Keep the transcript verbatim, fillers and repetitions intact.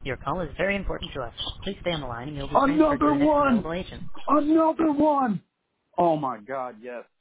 Your call is very important to us. Please stay on the line and you'll be transferred to Another the next one! available agent. Another one! Oh my God, yes.